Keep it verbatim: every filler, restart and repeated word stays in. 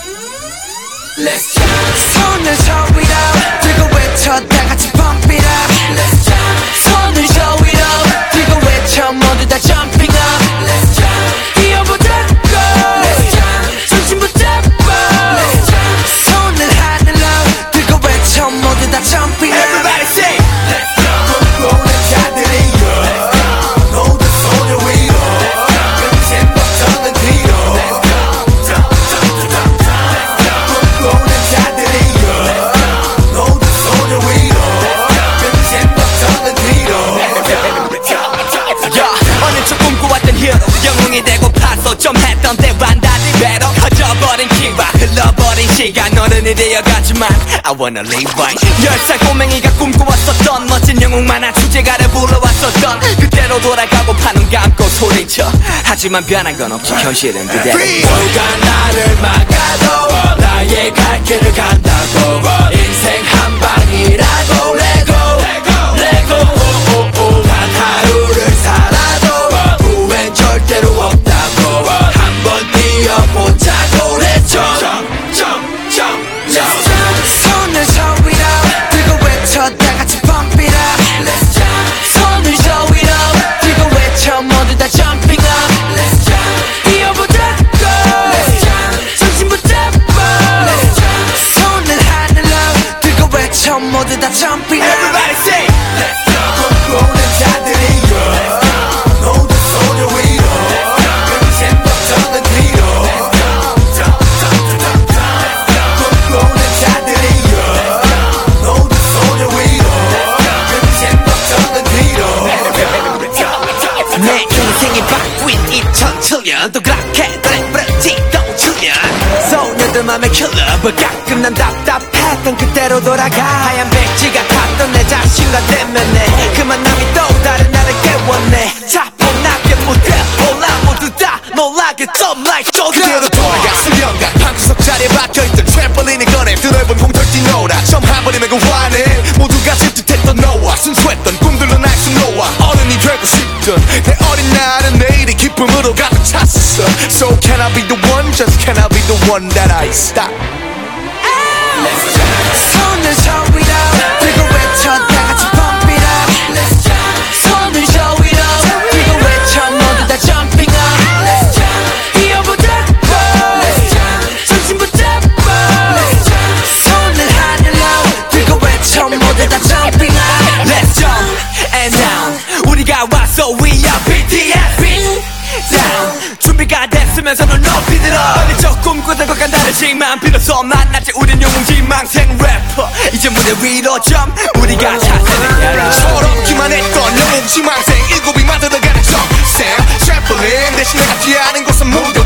Let's jump. 손을 저 위로 들고 외쳐 다 같이 pump it up. Let's jump. 손을 저 위로 들고 외쳐 모두 다 jumping up. Let's jump. 뛰어보자 go. Let's jump. 중심 붙잡고. Let's jump. 손을 하늘로 들고 외쳐 모두 다 jumping up. Everybody say Let's jump. 꿈꾸는 자들이여 모두 손을 위로 끝엔 걱정은 뒤로. 영웅이 되고 파서 좀 했던 때와는 달리 배로 커져버린 키와 흘러버린 시간 어른이 되어가지만 I wanna live right. 열 살 꼬맹이가 꿈꿔왔었던 멋진 영웅 만화 주제가를 불러왔었던 그때로 돌아가고 파눈 감고 소리쳐. 하지만 변한 건 없지 현실은 그대로. 누가 나를 막아도 나의 갈 길을 간다고. 인생 한 방이라고 레고 레고 단 하루를 살아도 후회는 절대로 없다고. 한번 뛰어보자고 그랬죠. 손을 저 위로 들고 외쳐 다 같이 pump it up. Let's jump. 손을 저 위로 들고 외쳐 모두 다 jumping up. Let's jump. 뛰어보자 go. Let's jump. 중심 붙잡고. Let's jump. 손을 하늘로 들고 외쳐 모두 다 jumping up. Everybody say Let's jump. 꿈꾸는 자들이여 모두 손을 위로 끝엔 걱정은 뒤로. 꿈꾸는 자들이여 모두 손을 위로 끝엔 걱정은 뒤로. 내 인생이 바뀐 이천칠 년 또 그렇게 그래브레티도 칠 년 소녀들 맘에 킬러 뭐 가끔 난 답답했던 그때로 돌아가. 하얀 백지가 탔던 내 자신과 대면해 그 만남이 또 다른 나를 깨웠네. 차분하게 무대 올라 모두 다 놀라게 dumb like 조금 그대로 돌아가 수련가 방구석 자리에 박혀있던 트램펄린을 꺼내 드넓은 공터를 뛰노라. 처음 한 번이면 그 화내 모두가 질투했던 너와 순수했던 꿈들로 날 수놓아. 어른이 되고 싶던 내 어린 날은 내일이 기쁨으로 가득 찼어. So can I be the one? Just can I be the one that I stop? Let's jump. 손을 저 위로 들고 외쳐 다 같이 pump it up. Let's jump. 손을 저 위로 들고 외쳐 모두 다 jumping up. Let's jump. 뛰어보자 go. Let's jump. 중심 붙잡고. Let's jump. 손을 하늘로 들고 외쳐 모두 다 jumping up. Let's jump and down. 우리가 왔어 we are B T S. down. 준비가 됐으면 손을 높이 들어. 어릴 적 꿈꾸던 것과 다르지만 비로소 만났지 우린 영웅 지망생 래퍼. 이제 무대 위로 점 우리가 차세는 서럽기만 했던 영웅 지망생 일곱이 만들어가는 정샘 트램펄린 대신 내가 피하는 곳은 모두